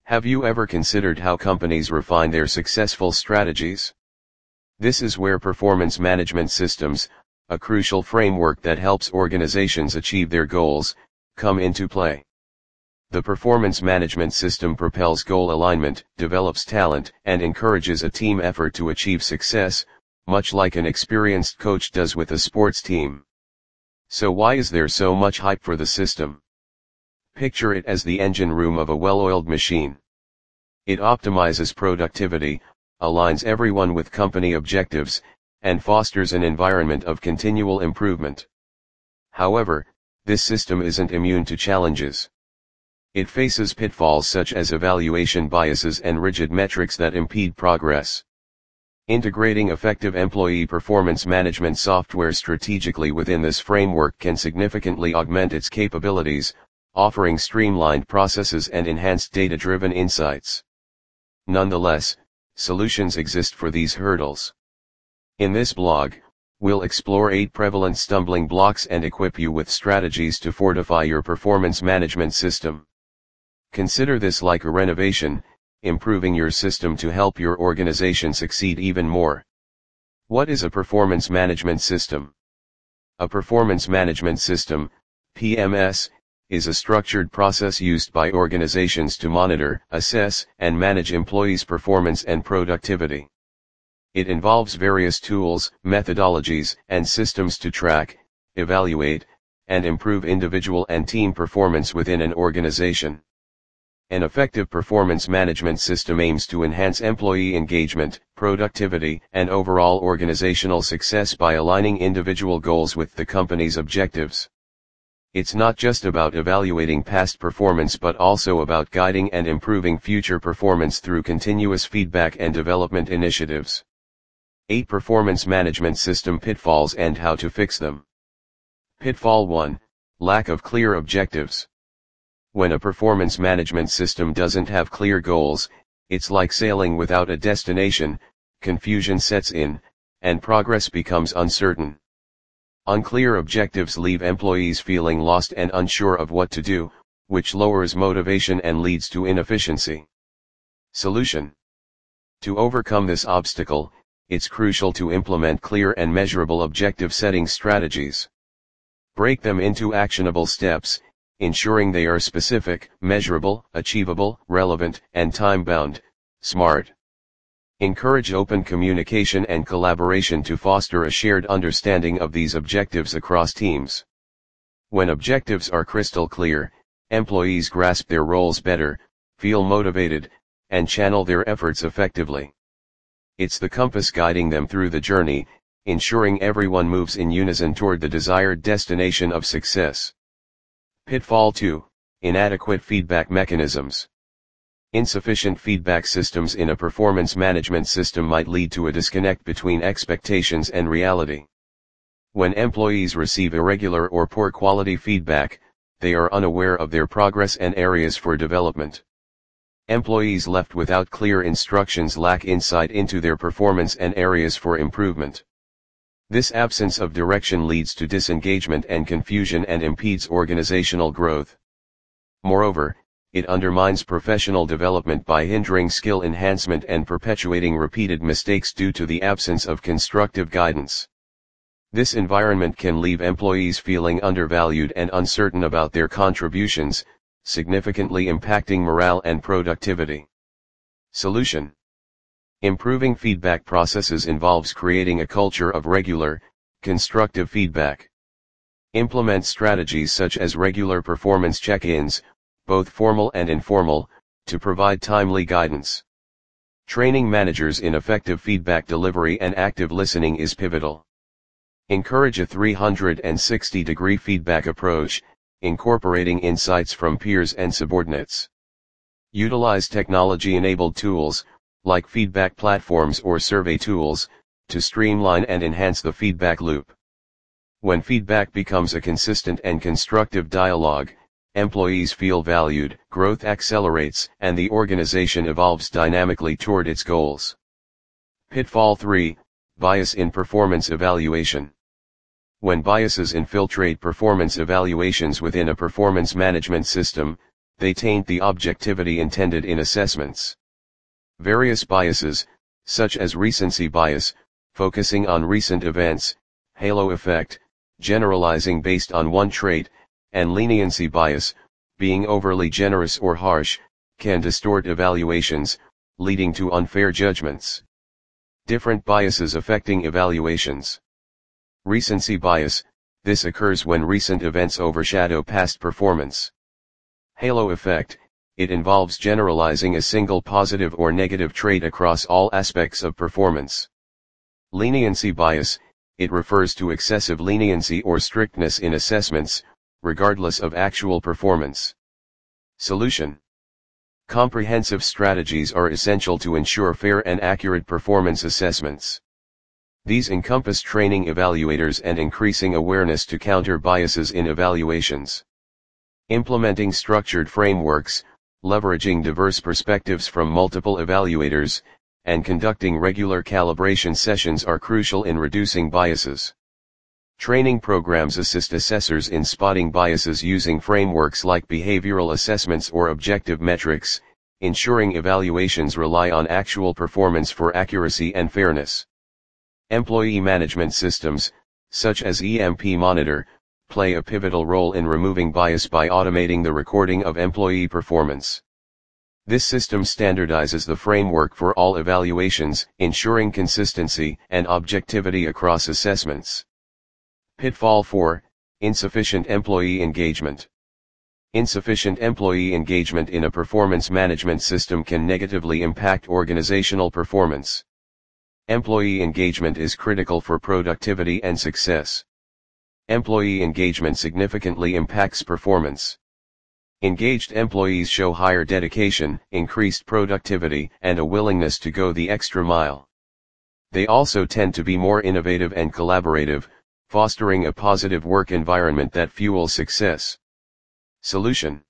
Have you ever considered how companies refine their successful strategies? This is where performance management systems, a crucial framework that helps organizations achieve their goals, come into play. The performance management system propels goal alignment, develops talent, and encourages a team effort to achieve success, much like an experienced coach does with a sports team. So why is there so much hype for the system? Picture it as the engine room of a well-oiled machine. It optimizes productivity, aligns everyone with company objectives, and fosters an environment of continual improvement. However, this system isn't immune to challenges. It faces pitfalls such as evaluation biases and rigid metrics that impede progress. Integrating effective employee performance management software strategically within this framework can significantly augment its capabilities, offering streamlined processes and enhanced data-driven insights. Nonetheless, solutions exist for these hurdles. In this blog, we'll explore 8 prevalent stumbling blocks and equip you with strategies to fortify your performance management system. Consider this like a renovation, improving your system to help your organization succeed even more. What is a performance management system? A performance management system, PMS, is a structured process used by organizations to monitor, assess, and manage employees' performance and productivity. It involves various tools, methodologies, and systems to track, evaluate, and improve individual and team performance within an organization. An effective performance management system aims to enhance employee engagement, productivity, and overall organizational success by aligning individual goals with the company's objectives. It's not just about evaluating past performance but also about guiding and improving future performance through continuous feedback and development initiatives. 8 Performance Management System Pitfalls and How to Fix Them. Pitfall 1. Lack of clear objectives. When a performance management system doesn't have clear goals, it's like sailing without a destination, confusion sets in, and progress becomes uncertain. Unclear objectives leave employees feeling lost and unsure of what to do, which lowers motivation and leads to inefficiency. Solution. To overcome this obstacle, it's crucial to implement clear and measurable objective setting strategies. Break them into actionable steps, ensuring they are specific, measurable, achievable, relevant, and time-bound. SMART. Encourage open communication and collaboration to foster a shared understanding of these objectives across teams. When objectives are crystal clear, employees grasp their roles better, feel motivated, and channel their efforts effectively. It's the compass guiding them through the journey, ensuring everyone moves in unison toward the desired destination of success. Pitfall 2. Inadequate feedback mechanisms. Insufficient feedback systems in a performance management system might lead to a disconnect between expectations and reality. When employees receive irregular or poor quality feedback, they are unaware of their progress and areas for development. Employees left without clear instructions lack insight into their performance and areas for improvement. This absence of direction leads to disengagement and confusion and impedes organizational growth. Moreover, it undermines professional development by hindering skill enhancement and perpetuating repeated mistakes due to the absence of constructive guidance. This environment can leave employees feeling undervalued and uncertain about their contributions, significantly impacting morale and productivity. Solution. Improving feedback processes involves creating a culture of regular, constructive feedback. Implement strategies such as regular performance check-ins, both formal and informal, to provide timely guidance. Training managers in effective feedback delivery and active listening is pivotal. Encourage a 360-degree feedback approach, incorporating insights from peers and subordinates. Utilize technology-enabled tools, like feedback platforms or survey tools, to streamline and enhance the feedback loop. When feedback becomes a consistent and constructive dialogue, employees feel valued, growth accelerates, and the organization evolves dynamically toward its goals. Pitfall 3. Bias in performance evaluation. When biases infiltrate performance evaluations within a performance management system, they taint the objectivity intended in assessments. Various biases, such as recency bias, focusing on recent events, halo effect, generalizing based on one trait, and leniency bias, being overly generous or harsh, can distort evaluations, leading to unfair judgments. Different biases affecting evaluations. Recency bias, this occurs when recent events overshadow past performance. Halo effect, it involves generalizing a single positive or negative trait across all aspects of performance. Leniency bias, it refers to excessive leniency or strictness in assessments, regardless of actual performance. Solution. Comprehensive strategies are essential to ensure fair and accurate performance assessments. These encompass training evaluators and increasing awareness to counter biases in evaluations. Implementing structured frameworks, leveraging diverse perspectives from multiple evaluators, and conducting regular calibration sessions are crucial in reducing biases. Training programs assist assessors in spotting biases using frameworks like behavioral assessments or objective metrics, ensuring evaluations rely on actual performance for accuracy and fairness. Employee management systems, such as EMP Monitor, play a pivotal role in removing bias by automating the recording of employee performance. This system standardizes the framework for all evaluations, ensuring consistency and objectivity across assessments. Pitfall 4, Insufficient employee engagement. Insufficient employee engagement in a performance management system can negatively impact organizational performance. Employee engagement is critical for productivity and success. Employee engagement significantly impacts performance. Engaged employees show higher dedication, increased productivity, and a willingness to go the extra mile. They also tend to be more innovative and collaborative, fostering a positive work environment that fuels success. Solution.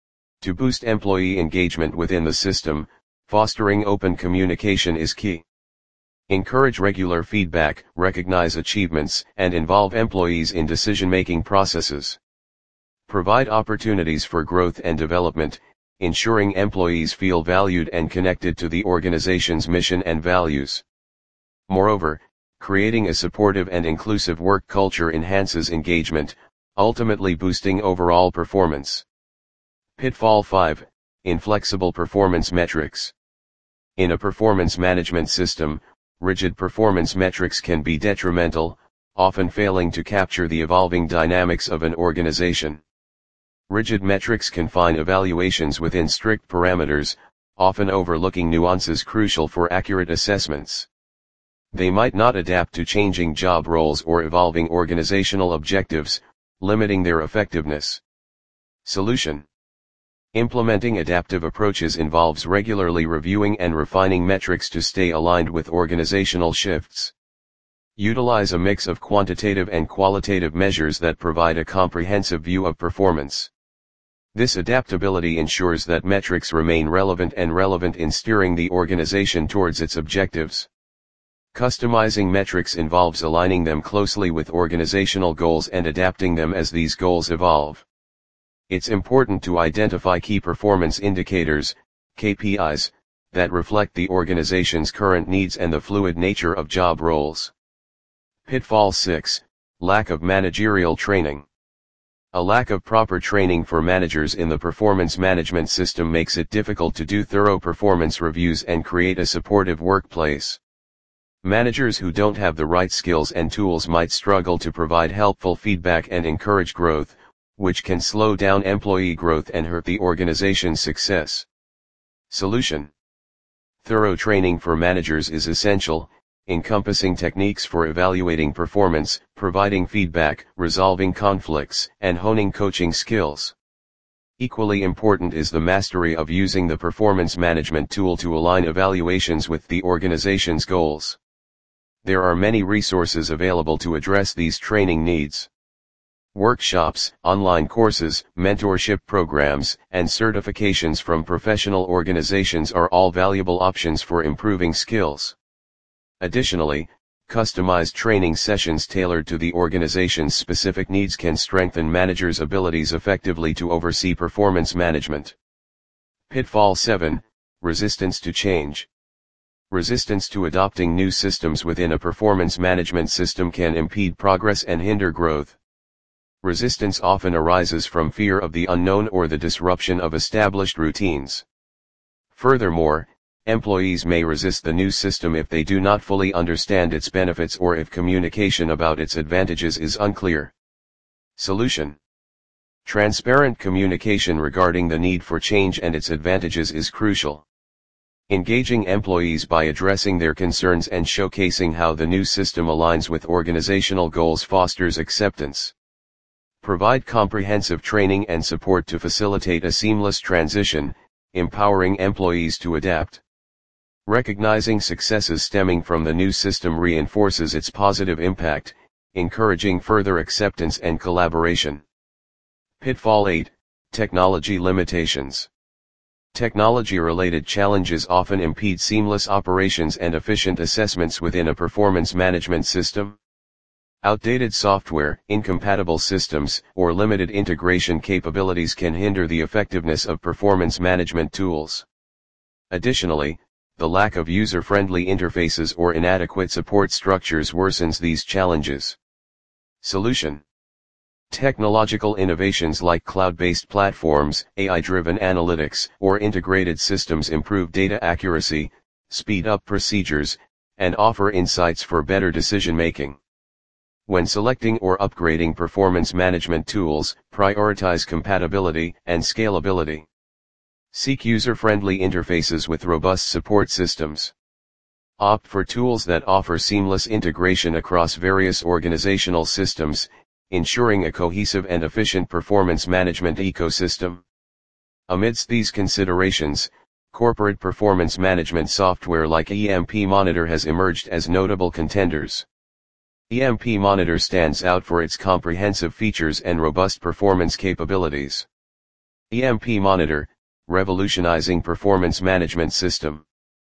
To boost employee engagement within the system, fostering open communication is key. Encourage regular feedback, recognize achievements, and involve employees in decision-making processes. Provide opportunities for growth and development, ensuring employees feel valued and connected to the organization's mission and values. Moreover, creating a supportive and inclusive work culture enhances engagement, ultimately boosting overall performance. Pitfall 5, Inflexible performance metrics. In a performance management system, rigid performance metrics can be detrimental, often failing to capture the evolving dynamics of an organization. Rigid metrics confine evaluations within strict parameters, often overlooking nuances crucial for accurate assessments. They might not adapt to changing job roles or evolving organizational objectives, limiting their effectiveness. Solution. Implementing adaptive approaches involves regularly reviewing and refining metrics to stay aligned with organizational shifts. Utilize a mix of quantitative and qualitative measures that provide a comprehensive view of performance. This adaptability ensures that metrics remain relevant in steering the organization towards its objectives. Customizing metrics involves aligning them closely with organizational goals and adapting them as these goals evolve. It's important to identify key performance indicators, KPIs, that reflect the organization's current needs and the fluid nature of job roles. Pitfall 6, Lack of managerial training. A lack of proper training for managers in the performance management system makes it difficult to do thorough performance reviews and create a supportive workplace. Managers who don't have the right skills and tools might struggle to provide helpful feedback and encourage growth, which can slow down employee growth and hurt the organization's success. Solution. Thorough training for managers is essential, encompassing techniques for evaluating performance, providing feedback, resolving conflicts, and honing coaching skills. Equally important is the mastery of using the performance management tool to align evaluations with the organization's goals. There are many resources available to address these training needs. Workshops, online courses, mentorship programs, and certifications from professional organizations are all valuable options for improving skills. Additionally, Customized training sessions tailored to the organization's specific needs can strengthen managers' abilities effectively to oversee performance management. Pitfall 7, Resistance to change. Resistance to adopting new systems within a performance management system can impede progress and hinder growth. Resistance often arises from fear of the unknown or the disruption of established routines. Furthermore, employees may resist the new system if they do not fully understand its benefits or if communication about its advantages is unclear. Solution: transparent communication regarding the need for change and its advantages is crucial. Engaging employees by addressing their concerns and showcasing how the new system aligns with organizational goals fosters acceptance. Provide comprehensive training and support to facilitate a seamless transition, empowering employees to adapt. Recognizing successes stemming from the new system reinforces its positive impact, encouraging further acceptance and collaboration. Pitfall 8, Technology limitations. Technology-related challenges often impede seamless operations and efficient assessments within a performance management system. Outdated software, incompatible systems, or limited integration capabilities can hinder the effectiveness of performance management tools. Additionally, the lack of user-friendly interfaces or inadequate support structures worsens these challenges. Solution: technological innovations like cloud-based platforms, AI-driven analytics, or integrated systems improve data accuracy, speed up procedures, and offer insights for better decision-making. When selecting or upgrading performance management tools, prioritize compatibility and scalability. Seek user-friendly interfaces with robust support systems. Opt for tools that offer seamless integration across various organizational systems, ensuring a cohesive and efficient performance management ecosystem. Amidst these considerations, corporate performance management software like EMP Monitor has emerged as notable contenders. EMP Monitor stands out for its comprehensive features and robust performance capabilities. EMP Monitor, revolutionizing performance management system.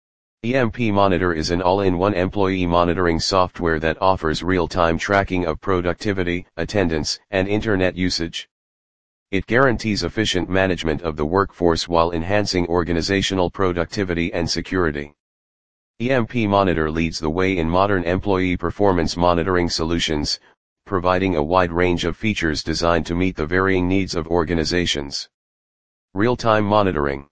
EMP Monitor is an all-in-one employee monitoring software that offers real-time tracking of productivity, attendance, and internet usage. It guarantees efficient management of the workforce while enhancing organizational productivity and security. EMP Monitor leads the way in modern employee performance monitoring solutions, providing a wide range of features designed to meet the varying needs of organizations. Real-time monitoring.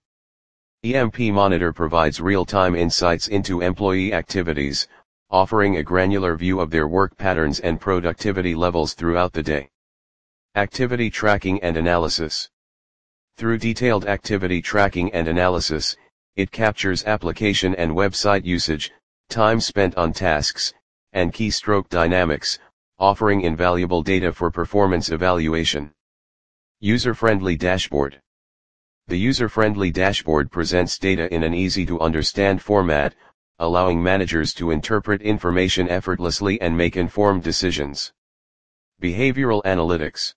EMP Monitor provides real-time insights into employee activities, offering a granular view of their work patterns and productivity levels throughout the day. Activity tracking and analysis. Through detailed activity tracking and analysis, it captures application and website usage, time spent on tasks, and keystroke dynamics, offering invaluable data for performance evaluation. User-friendly dashboard. The user-friendly dashboard presents data in an easy-to-understand format, allowing managers to interpret information effortlessly and make informed decisions. Behavioral analytics.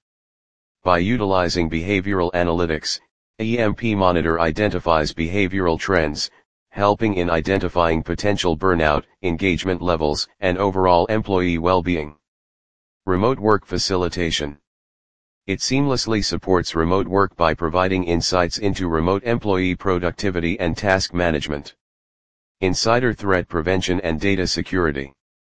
By utilizing behavioral analytics, EMP Monitor identifies behavioral trends, helping in identifying potential burnout, engagement levels, and overall employee well-being. Remote work facilitation. It seamlessly supports remote work by providing insights into remote employee productivity and task management. Insider threat prevention and data security.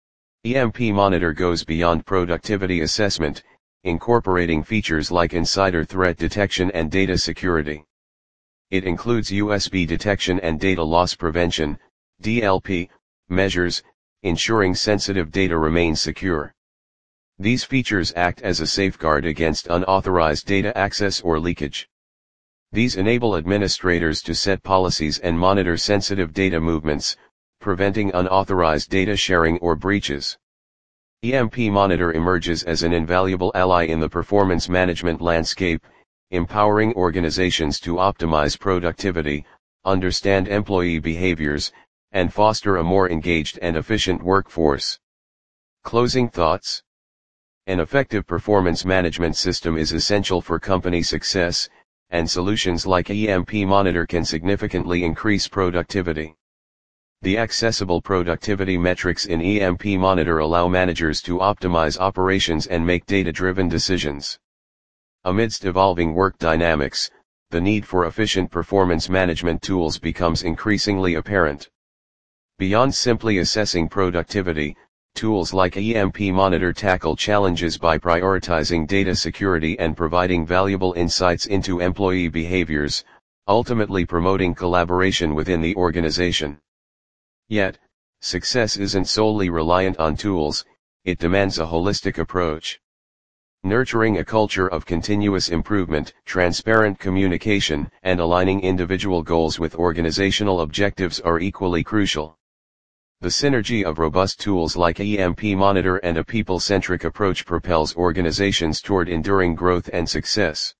EMP Monitor goes beyond productivity assessment, incorporating features like insider threat detection and data security. It includes USB detection and data loss prevention, DLP, measures, ensuring sensitive data remains secure. These features act as a safeguard against unauthorized data access or leakage. These enable administrators to set policies and monitor sensitive data movements, preventing unauthorized data sharing or breaches. EMP Monitor emerges as an invaluable ally in the performance management landscape, empowering organizations to optimize productivity, understand employee behaviors, and foster a more engaged and efficient workforce. Closing thoughts. An effective performance management system is essential for company success, and solutions like EMP Monitor can significantly increase productivity. The accessible productivity metrics in EMP Monitor allow managers to optimize operations and make data-driven decisions. Amidst evolving work dynamics, the need for efficient performance management tools becomes increasingly apparent. Beyond simply assessing productivity, tools like EMP Monitor tackle challenges by prioritizing data security and providing valuable insights into employee behaviors, ultimately promoting collaboration within the organization. Yet, success isn't solely reliant on tools, it demands a holistic approach. Nurturing a culture of continuous improvement, transparent communication, and aligning individual goals with organizational objectives are equally crucial. The synergy of robust tools like EMP Monitor and a people-centric approach propels organizations toward enduring growth and success.